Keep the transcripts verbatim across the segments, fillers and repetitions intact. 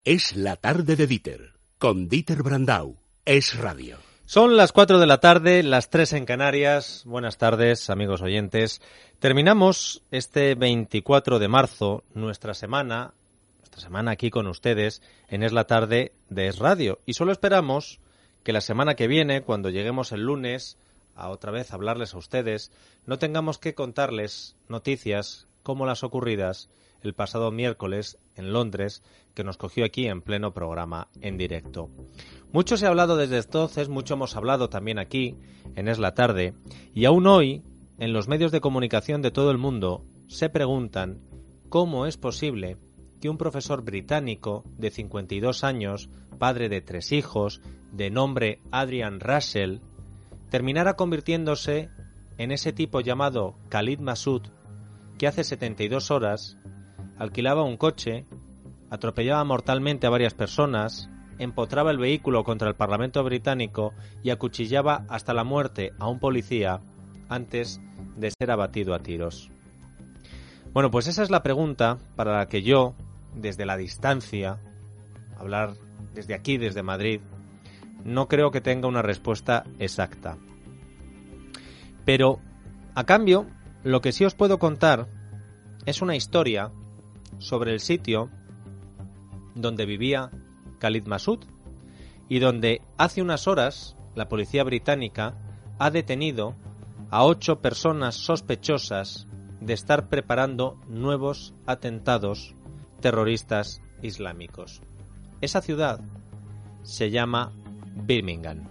Es la tarde de Dieter, con Dieter Brandau. Es radio. Son las cuatro de la tarde, las tres en Canarias. Buenas tardes, amigos oyentes. Terminamos este veinticuatro de marzo nuestra semana, nuestra semana aquí con ustedes en Es la tarde de Es Radio. Y solo esperamos que la semana que viene, cuando lleguemos el lunes a otra vez hablarles a ustedes, no tengamos que contarles noticias como las ocurridas el pasado miércoles en Londres, que nos cogió aquí en pleno programa en directo. Mucho se ha hablado desde entonces, mucho hemos hablado también aquí en Es la Tarde, y aún hoy, en los medios de comunicación de todo el mundo, se preguntan cómo es posible que un profesor británico de cincuenta y dos años, padre de tres hijos, de nombre Adrian Russell, terminara convirtiéndose en ese tipo llamado Khalid Masood, que hace setenta y dos horas alquilaba un coche, atropellaba mortalmente a varias personas, empotraba el vehículo contra el Parlamento británico y acuchillaba hasta la muerte a un policía antes de ser abatido a tiros. Bueno, pues esa es la pregunta para la que yo, desde la distancia, hablar desde aquí, desde Madrid, no creo que tenga una respuesta exacta. Pero, a cambio, lo que sí os puedo contar es una historia sobre el sitio donde vivía Khalid Masood y donde hace unas horas la policía británica ha detenido a ocho personas sospechosas de estar preparando nuevos atentados terroristas islámicos. Esa ciudad se llama Birmingham.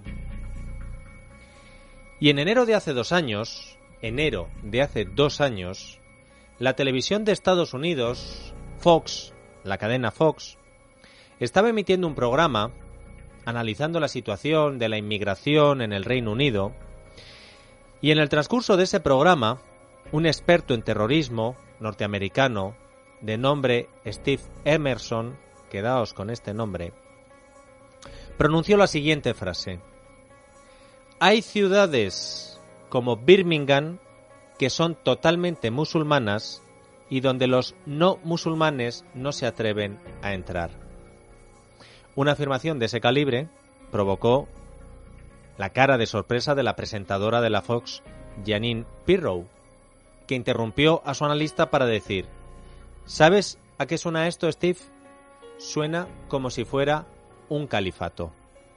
Y en enero de hace dos años, enero de hace dos años, la televisión de Estados Unidos, Fox, la cadena Fox, estaba emitiendo un programa analizando la situación de la inmigración en el Reino Unido, y en el transcurso de ese programa, un experto en terrorismo norteamericano de nombre Steve Emerson, quedaos con este nombre, pronunció la siguiente frase: hay ciudades como Birmingham que son totalmente musulmanas y donde los no musulmanes no se atreven a entrar. Una afirmación de ese calibre provocó la cara de sorpresa de la presentadora de la Fox, Jeanine Pirro, que interrumpió a su analista para decir: ¿sabes a qué suena esto, Steve? Suena como si fuera un califato.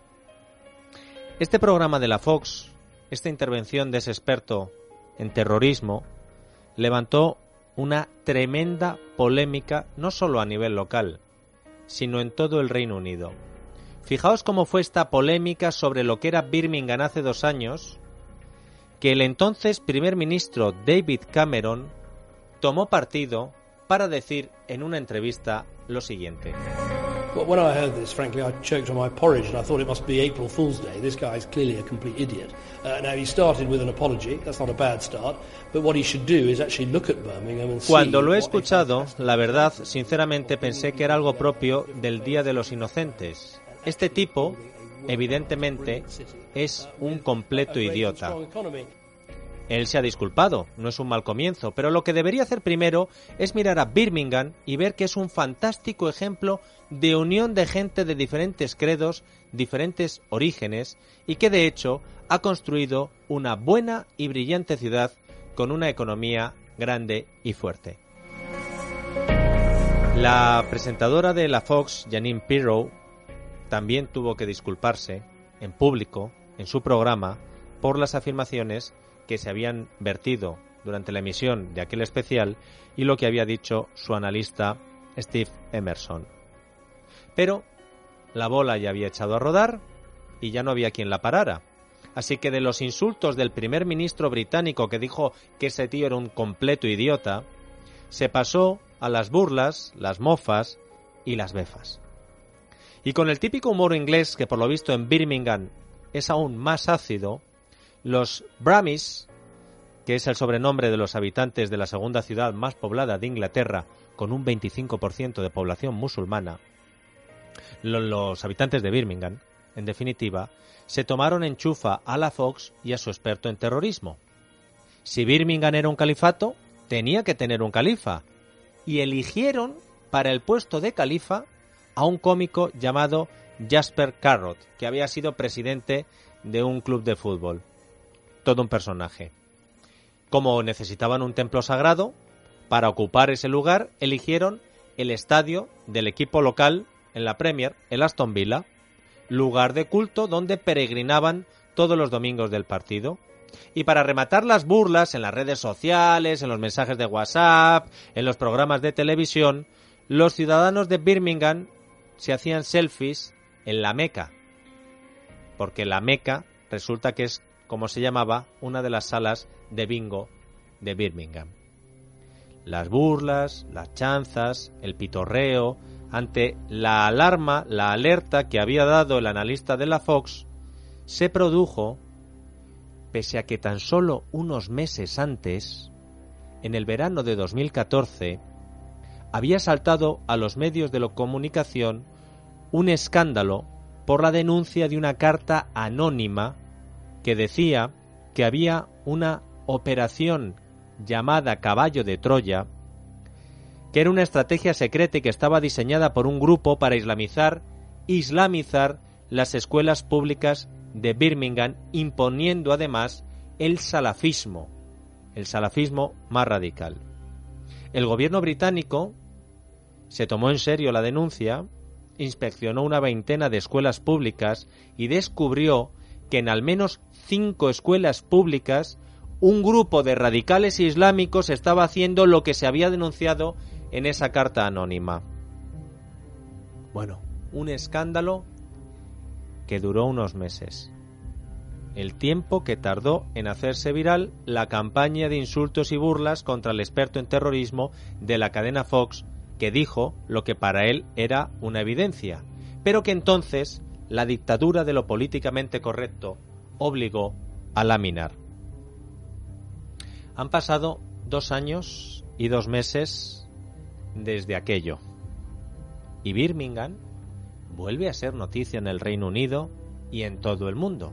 Este programa de la Fox, esta intervención de ese experto en terrorismo, levantó una tremenda polémica no solo a nivel local, sino en todo el Reino Unido. Fijaos cómo fue esta polémica sobre lo que era Birmingham hace dos años, que el entonces primer ministro David Cameron tomó partido para decir en una entrevista lo siguiente. Well, when I heard this, frankly, I choked on my porridge and I thought it must be April Fool's Day. This guy is clearly a complete idiot. Uh, now, he started with an apology. That's not a bad start. But what he should do is actually look at Birmingham and see... Cuando lo he escuchado, la verdad, sinceramente pensé que era algo propio del Día de los Inocentes. Este tipo, evidentemente, es un completo idiota. Él se ha disculpado, no es un mal comienzo, pero lo que debería hacer primero es mirar a Birmingham y ver que es un fantástico ejemplo de unión de gente de diferentes credos, diferentes orígenes, y que de hecho ha construido una buena y brillante ciudad con una economía grande y fuerte. La presentadora de la Fox, Jeanine Pirro, también tuvo que disculparse en público, en su programa, por las afirmaciones que se habían vertido durante la emisión de aquel especial y lo que había dicho su analista Steve Emerson. Pero la bola ya había echado a rodar y ya no había quien la parara. Así que de los insultos del primer ministro británico, que dijo que ese tío era un completo idiota, se pasó a las burlas, las mofas y las befas. Y con el típico humor inglés, que por lo visto en Birmingham es aún más ácido, los Brummies, que es el sobrenombre de los habitantes de la segunda ciudad más poblada de Inglaterra, con un veinticinco por ciento de población musulmana, los habitantes de Birmingham, en definitiva, se tomaron en chufa a la Fox y a su experto en terrorismo. Si Birmingham era un califato, tenía que tener un califa, y eligieron para el puesto de califa a un cómico llamado Jasper Carrot, que había sido presidente de un club de fútbol. Todo un personaje. Como necesitaban un templo sagrado, para ocupar ese lugar eligieron el estadio del equipo local en la Premier, el Aston Villa, lugar de culto donde peregrinaban todos los domingos del partido. Y para rematar las burlas en las redes sociales, en los mensajes de WhatsApp, en los programas de televisión, los ciudadanos de Birmingham se hacían selfies en la Meca, porque la Meca resulta que es, como se llamaba, una de las salas de bingo de Birmingham. Las burlas, las chanzas, el pitorreo, ante la alarma, la alerta que había dado el analista de la Fox, se produjo pese a que tan solo unos meses antes, en el verano de dos mil catorce, había saltado a los medios de comunicación un escándalo por la denuncia de una carta anónima que decía que había una operación llamada Caballo de Troya, que era una estrategia secreta y que estaba diseñada por un grupo para islamizar, islamizar las escuelas públicas de Birmingham, imponiendo además el salafismo, el salafismo más radical. El gobierno británico se tomó en serio la denuncia, inspeccionó una veintena de escuelas públicas y descubrió que en al menos cinco escuelas públicas un grupo de radicales islámicos estaba haciendo lo que se había denunciado en esa carta anónima. Bueno, un escándalo que duró unos meses. El tiempo que tardó en hacerse viral la campaña de insultos y burlas contra el experto en terrorismo de la cadena Fox, que dijo lo que para él era una evidencia, pero que entonces la dictadura de lo políticamente correcto obligó a laminar. Han pasado dos años y dos meses desde aquello, y Birmingham vuelve a ser noticia en el Reino Unido y en todo el mundo.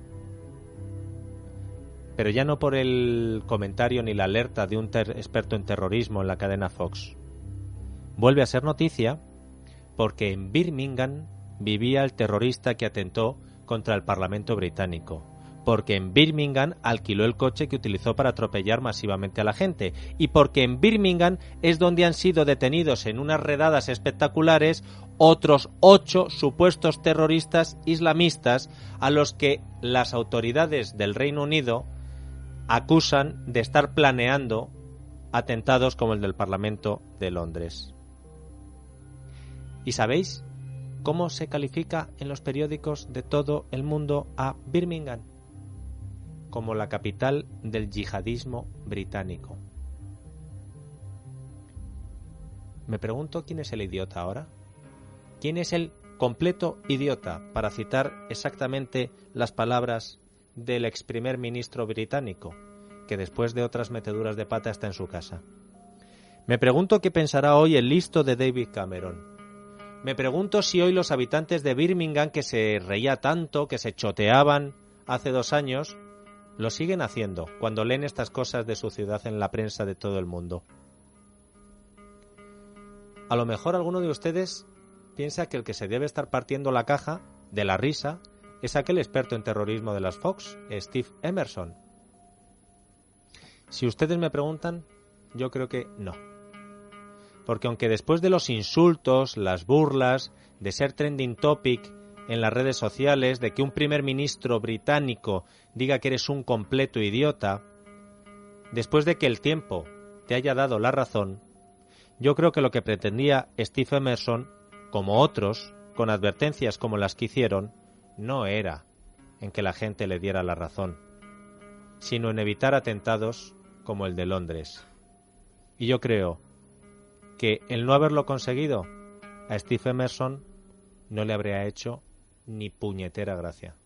Pero ya no por el comentario ni la alerta de un ter- experto en terrorismo en la cadena Fox. Vuelve a ser noticia porque en Birmingham vivía el terrorista que atentó contra el Parlamento británico, porque en Birmingham alquiló el coche que utilizó para atropellar masivamente a la gente, y porque en Birmingham es donde han sido detenidos en unas redadas espectaculares otros ocho supuestos terroristas islamistas a los que las autoridades del Reino Unido acusan de estar planeando atentados como el del Parlamento de Londres. ¿Y sabéis cómo se califica en los periódicos de todo el mundo a Birmingham? Como la capital del yihadismo británico. Me pregunto quién es el idiota ahora. ¿Quién es el completo idiota, para citar exactamente las palabras del ex primer ministro británico, que después de otras meteduras de pata está en su casa? Me pregunto qué pensará hoy el listo de David Cameron. Me pregunto si hoy los habitantes de Birmingham, que se reía tanto, que se choteaban hace dos años, lo siguen haciendo cuando leen estas cosas de su ciudad en la prensa de todo el mundo. A lo mejor alguno de ustedes piensa que el que se debe estar partiendo la caja de la risa es aquel experto en terrorismo de las Fox, Steve Emerson. Si ustedes me preguntan, yo creo que no. Porque aunque después de los insultos, las burlas, de ser trending topic en las redes sociales, de que un primer ministro británico diga que eres un completo idiota, después de que el tiempo te haya dado la razón, yo creo que lo que pretendía Steve Emerson, como otros, con advertencias como las que hicieron, no era en que la gente le diera la razón, sino en evitar atentados como el de Londres. Y yo creo que el no haberlo conseguido a Steve Emerson no le habría hecho ni puñetera gracia.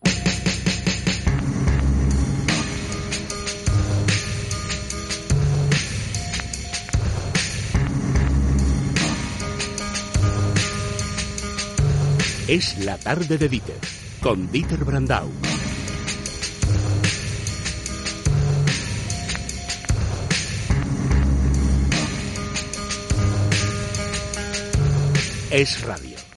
Es la tarde de Dieter, con Dieter Brandau. Es Radio.